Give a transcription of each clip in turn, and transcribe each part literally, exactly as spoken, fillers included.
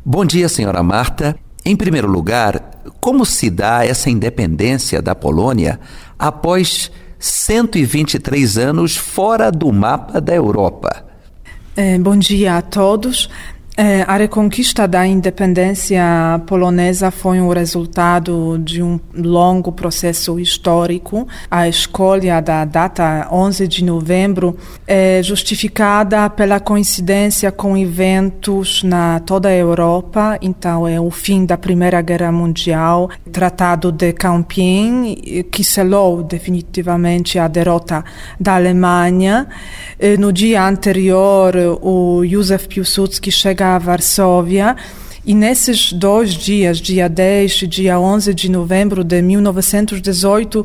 Bom dia, senhora Marta. Em primeiro lugar, como se dá essa independência da Polônia após cento e vinte e três anos fora do mapa da Europa? É, bom dia a todos. É, a reconquista da independência polonesa foi um resultado de um longo processo histórico. A escolha da data onze de novembro é justificada pela coincidência com eventos na toda a Europa. Então, é o fim da Primeira Guerra Mundial, Tratado de Compiègne, que selou definitivamente a derrota da Alemanha. No dia anterior, o Józef Piłsudski chega a Varsóvia, e nesses dois dias, dia dez e dia onze de novembro de mil novecentos e dezoito,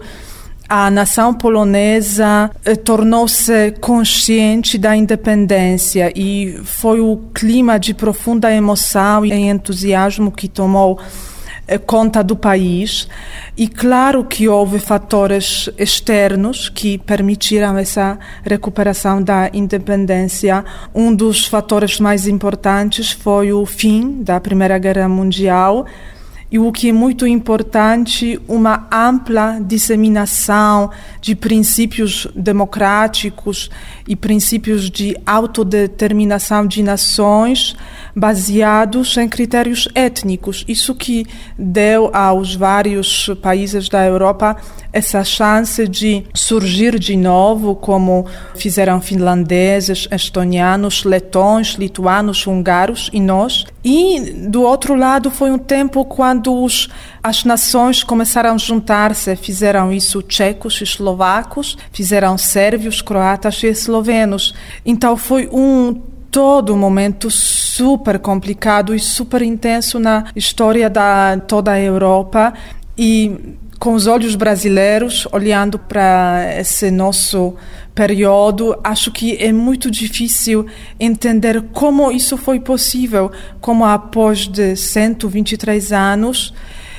a nação polonesa eh, tornou-se consciente da independência, e foi o clima de profunda emoção e entusiasmo que tomou eh, conta do país. E claro que houve fatores externos que permitiram essa recuperação da independência. Um dos fatores mais importantes foi o fim da Primeira Guerra Mundial, e o que é muito importante, uma ampla disseminação de princípios democráticos e princípios de autodeterminação de nações baseados em critérios étnicos. Isso que deu aos vários países da Europa essa chance de surgir de novo, como fizeram finlandeses, estonianos, letões, lituanos, húngaros e nós. E, do outro lado, foi um tempo quando os, as nações começaram a juntar-se. Fizeram isso tchecos e eslovacos, fizeram sérvios, croatas e eslovenos. Então, foi um todo um momento super complicado e super intenso na história da toda a Europa. E com os olhos brasileiros, olhando para esse nosso período, acho que é muito difícil entender como isso foi possível, como após de cento e vinte e três anos,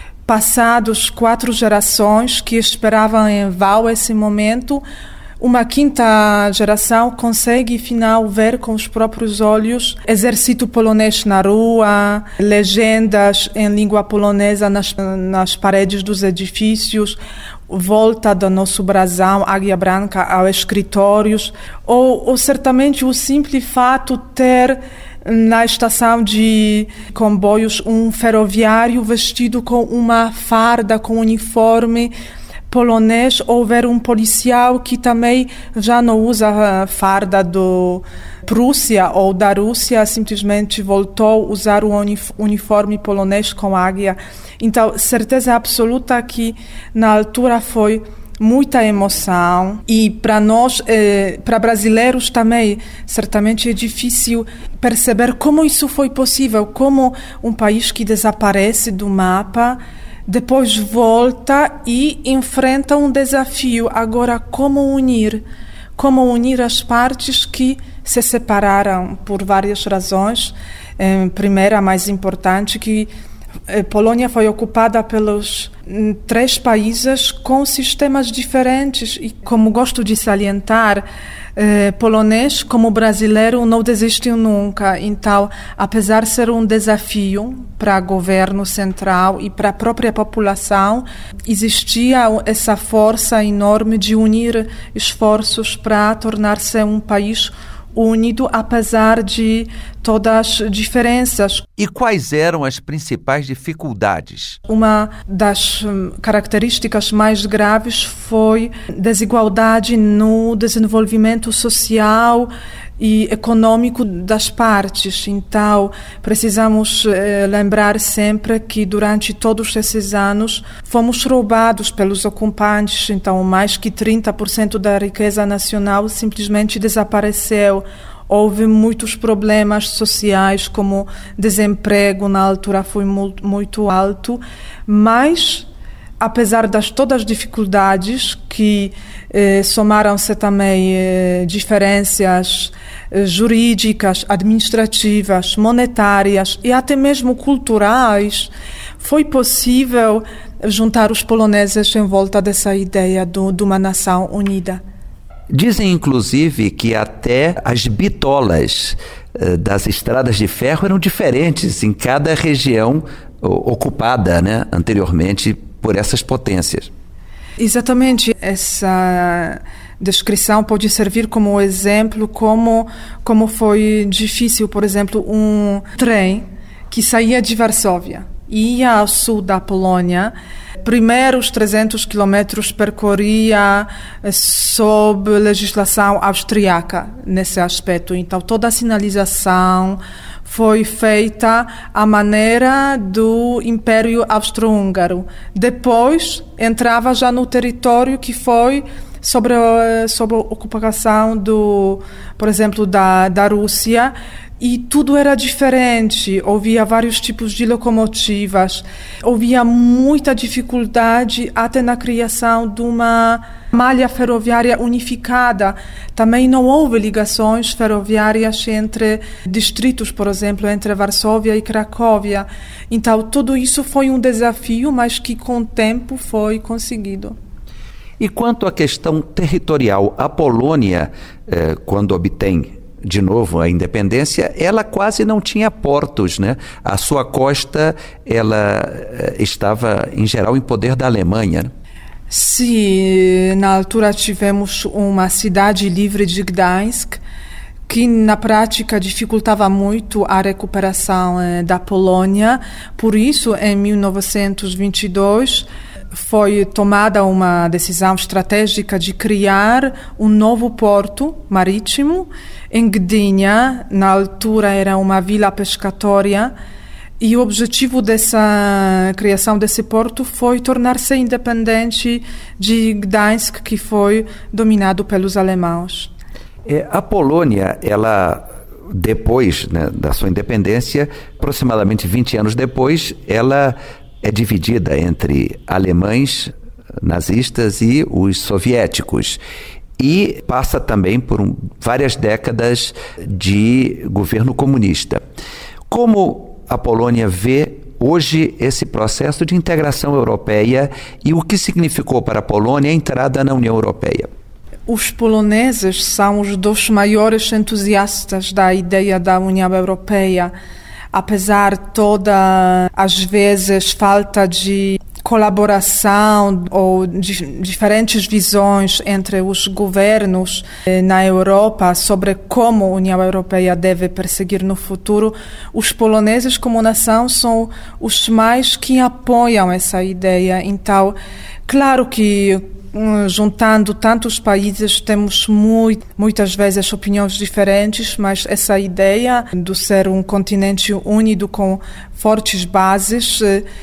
passados quatro gerações que esperavam em vão esse momento, uma quinta geração consegue, afinal, ver com os próprios olhos exército polonês na rua, legendas em língua polonesa nas, nas paredes dos edifícios, volta do nosso brasão, Águia Branca, aos escritórios, ou, ou certamente o simples fato de ter na estação de comboios um ferroviário vestido com uma farda, com uniforme polonês, ou ver um policial que também já não usa a farda do Prússia ou da Rússia, simplesmente voltou a usar o uniforme polonês com águia. Então, certeza absoluta que na altura foi muita emoção, e para nós, eh, para brasileiros também, certamente é difícil perceber como isso foi possível, como um país que desaparece do mapa depois volta e enfrenta um desafio. Agora, como unir? Como unir as partes que se separaram por várias razões. Eh, primeira, a mais importante, que a Polônia foi ocupada pelos três países com sistemas diferentes. E, como gosto de salientar, eh, polonês, como brasileiro, não desistiu nunca. Então, apesar de ser um desafio para o governo central e para a própria população, existia essa força enorme de unir esforços para tornar-se um país unido, apesar de todas as diferenças. E quais eram as principais dificuldades? Uma das características mais graves foi desigualdade no desenvolvimento social e econômico das partes. Então, precisamos eh, lembrar sempre que durante todos esses anos fomos roubados pelos ocupantes. Então, mais que trinta por cento da riqueza nacional simplesmente desapareceu. Houve muitos problemas sociais, como desemprego, na altura foi muito, muito alto, mas apesar das todas as dificuldades que eh, somaram-se também eh, diferenças eh, jurídicas, administrativas, monetárias e até mesmo culturais, foi possível juntar os poloneses em volta dessa ideia do, de uma nação unida. Dizem, inclusive, que até as bitolas das estradas de ferro eram diferentes em cada região ocupada, né, anteriormente por essas potências. Exatamente, essa descrição pode servir como exemplo como, como foi difícil, por exemplo, um trem que saía de Varsóvia e ia ao sul da Polônia. Primeiros trezentos quilômetros percorria sob legislação austríaca nesse aspecto. Então, toda a sinalização foi feita à maneira do Império Austro-Húngaro. Depois, entrava já no território que foi sobre a, sobre a ocupação, do, por exemplo, da, da Rússia, e tudo era diferente. Havia vários tipos de locomotivas, havia muita dificuldade até na criação de uma malha ferroviária unificada. Também não houve ligações ferroviárias entre distritos, por exemplo, entre Varsóvia e Cracóvia. Então, tudo isso foi um desafio, mas que com o tempo foi conseguido. E quanto à questão territorial, a Polônia, eh, quando obtém de novo a independência, ela quase não tinha portos, né? A sua costa, ela eh, estava, em geral, em poder da Alemanha, né? Sim, na altura tivemos uma cidade livre de Gdańsk, que na prática dificultava muito a recuperação eh, da Polônia. Por isso, em mil novecentos e vinte e dois, foi tomada uma decisão estratégica de criar um novo porto marítimo em Gdynia. Na altura era uma vila pescatória, e o objetivo dessa criação desse porto foi tornar-se independente de Gdańsk, que foi dominado pelos alemães. É, a Polônia, ela, depois, né, da sua independência, aproximadamente vinte anos depois, ela é dividida entre alemães nazistas e os soviéticos, e passa também por um, várias décadas de governo comunista. Como a Polônia vê hoje esse processo de integração europeia e o que significou para a Polônia a entrada na União Europeia? Os poloneses são os dos maiores entusiastas da ideia da União Europeia. Apesar de toda, às vezes, falta de colaboração ou de diferentes visões entre os governos eh, na Europa sobre como a União Europeia deve perseguir no futuro, os poloneses como nação são os mais que apoiam essa ideia. Então, claro que juntando tantos países, temos muito, muitas vezes opiniões diferentes, mas essa ideia de ser um continente unido com fortes bases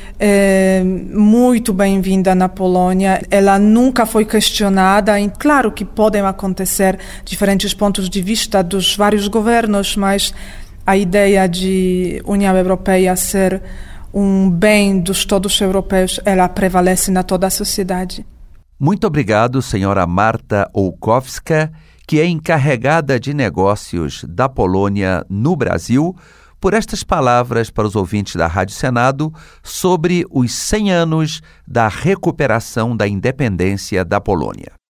é muito bem-vinda na Polônia. Ela nunca foi questionada. E claro que podem acontecer diferentes pontos de vista dos vários governos, mas a ideia de União Europeia ser um bem dos todos europeus, ela prevalece na toda a sociedade. Muito obrigado, senhora Marta Olkowska, que é encarregada de negócios da Polônia no Brasil, por estas palavras para os ouvintes da Rádio Senado sobre os cem anos da recuperação da independência da Polônia.